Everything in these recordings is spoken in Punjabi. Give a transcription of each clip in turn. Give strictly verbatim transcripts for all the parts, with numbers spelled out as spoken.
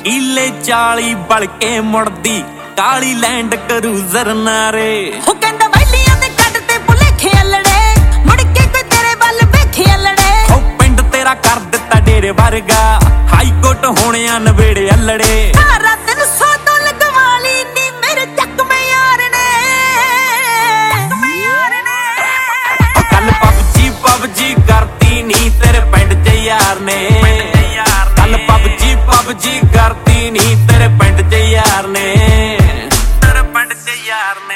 ਨੀਲੇ ਚਾਲੀ ਬਲ ਕੇ ਮੁੜਦੀ ਕਾਲੀ ਲੈਂਡ ਕਰੂਜ਼ਰ ਨਾਰੇ ਉਹ ਕਹਿੰਦਾ ਵੈਲੀਆਂ ਦੇ ਕੱਢ ਤੇ ਭੁਲੇਖੇ ਅਲੜੇ ਮੁੜ ਕੇ ਕੋਈ ਤੇਰੇ ਵੱਲ ਵੇਖੇ ਅਲੜੇ ਉਹ ਪਿੰਡ ਤੇਰਾ ਕਰ ਦਿੱਤਾ ਡੇਰੇ ਵਰਗਾ ਹਾਈ ਕੋਰਟ ਹੋਣਿਆ ਨਵੇੜੇ ਅਲੜੇ ਸਾਰਾ ਦਿਨ ਸੌ ਤੋਂ ਲਗਵਾਲੀ ਨੀ ਮੇਰੇ ਚੱਕਵੇਂ ਯਾਰ ਨੇ ਕੱਲ ਪਬਜੀ ਪਬਜੀ ਕਰਤੀ ਨੀ ਤੇਰੇ ਪਿੰਡ ਚ ਯਾਰ ਨੇ ਕੱਲ ਪਬਜੀ ਪਬਜੀ ਕਰਤੀ ਨੀ ਤੇਰੇ ਪਿੰਡ ਚ ਯਾਰ ਨੇ ਤੇਰੇ ਪਿੰਡ ਚ ਯਾਰ ਨੇ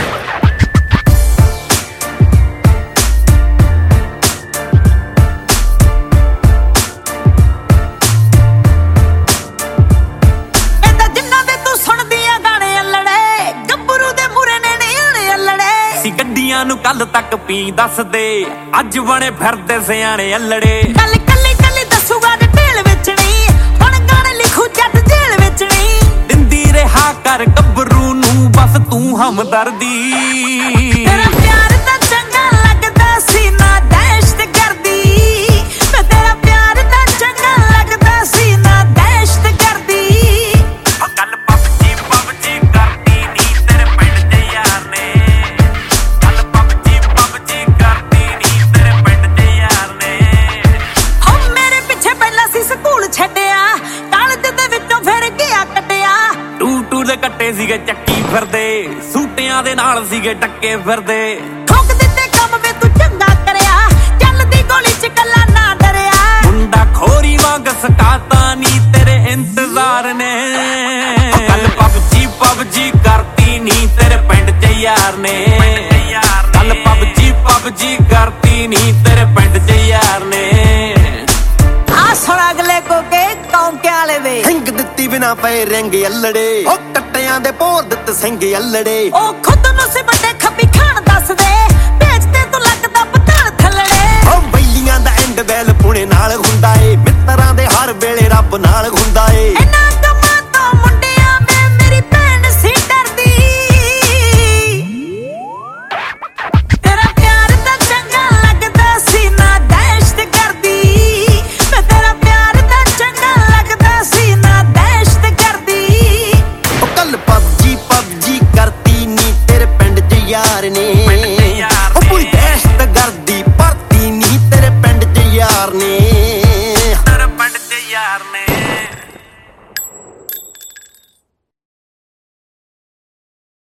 ਕਹਿੰਦਾ ਜਿੰਨਾ ਦੇ ਤੂੰ ਸੁਣਦੀਆਂ ਗਾਣੇ ਅਲੜੇ ਗੱਭਰੂ ਦੇ ਮੂਰੇ ਨੇ ਨਿਆਣੇ ਅਲੜੇ ਸੀ ਗੱਡੀਆਂ ਨੂੰ ਕੱਲ ਤੱਕ ਪੀ ਦੱਸਦੇ ਅੱਜ ਬਣੇ ਫਿਰਦੇ ਸਿਆਣੇ ਅਲੜੇ ਕੱਲ ਕੱਲੀ ਕੱਲੀ ਦੱਸੂਗਾ ਡਿਟੇਲ ਵੇਚਣੀ ਹੁਣ ਗਾਣੇ ਲਿਖੂ ਜੱਟ ਜੇਲ ਵੇਚਣੀ ਦਿੰਦੀ ਰਿਹਾ ਕਰ ਗੱਭਰੂ ਨੂੰ ਬਸ ਤੂੰ ਹਮਦਰਦੀ ਤੇਰਾ ਪਿਆਰ ਤਾਂ ਚੰਗਾ ਲੱਗਦਾ ਸੀ ਨਾ ਦਹਿਸ਼ਤ ਕਰਦੀ ਮੈਂ ਤੇਰਾ ਪਿਆਰ ਤਾਂ ਚੰਗਾ ਲੱਗਦਾ ਸੀ ਨਾ ਦਹਿਸ਼ਤ ਕਰਦੀ ਕੱਲ ਪਬਜੀ ਪਬਜੀ ਕਰਦੀ ਨੀ ਤੇਰੇ ਪਿੰਡ ਚ ਯਾਰ ਨੇ ਕੱਲ ਪਬਜੀ ਪਬਜੀ ਕਰਦੀ ਨੀ ਤੇਰੇ ਪਿੰਡ ਚ ਯਾਰ ਨੇ ਹੋ ਮੇਰੇ ਪਿੱਛੇ ਪਹਿਲਾਂ ਸੀ ਸਕੂਲ ਛੱਡਿਆ ਕਾਲਜ ਦੇ ਵਿੱਚੋਂ ਫਿਰ ਗਿਆ ਕੱਟਿਆ ਟੂ ਟੂ ਦੇ ਕੱਟੇ ਸੀਗੇ ਚੱਕੀ ਫਿਰਦੇ ਸੂਟਿਆਂ ਦੇ ਨਾਲ ਸੀਗੇ ਟੱਕੇ ਫਿਰਦੇ ਠੋਕ ਦਿੱਤੇ ਕੰਮ ਵੇ ਤੂੰ ਚੰਗਾ ਕਰਿਆ ਚੱਲਦੀ ਗੋਲੀ ਚ ਕੱਲਾ ਨਾ ਡਰਿਆ ਮੁੰਡਾ ਖੋਰੀ ਵਾਂਗ ਸਕਾਤਾ ਨੀ ਤੇਰੇ ਇੰਤਜ਼ਾਰ ਨੇ ਕੱਲ ਪਬਜੀ ਪਬਜੀ ਕਰਤੀ ਨੀ ਤੇਰੇ ਪਿੰਡ ਚ ਯਾਰ ਨੇ ਕੱਲ ਪਬਜੀ ਪਬਜੀ ਕਰਤੀ ਨੀ ਤੇਰੇ ਪਿੰਡ ਚ ਯਾਰ ਨੇ ਆ ਸੁਣ ਅਗਲੇ ਕੋਕੇ ਕੌਂਕੇ ਵਾਲੇ ਦੇ ਸਿੰਘ ਦਿੱਤੀ ਬਿਨਾ ਪਏ ਰਿੰਗ ਅਲੜੇ ਉਹ ਕੱਟਿਆਂ ਦੇ ਭੋਰ ਦਿੱਤ ਸਿੰਘ ਅਲੜੇ ਉਹ ਖੁਦ ਨੂੰ ਸੀ ਵੱਡੇ ਖੱਬੀ ਖਾਣ ਦੱਸਦੇ ਵੇਚਦੇ ਤੂੰ ਲੱਗਦਾ ਪਤਾਣ ਥੱਲੜੇ ਉਹ ਬੈਲੀਆਂ ਦਾ ਐਂਡ ਬੈਲ ਪੁਣੇ ਨਾਲ ਹੁੰਦਾ ਏ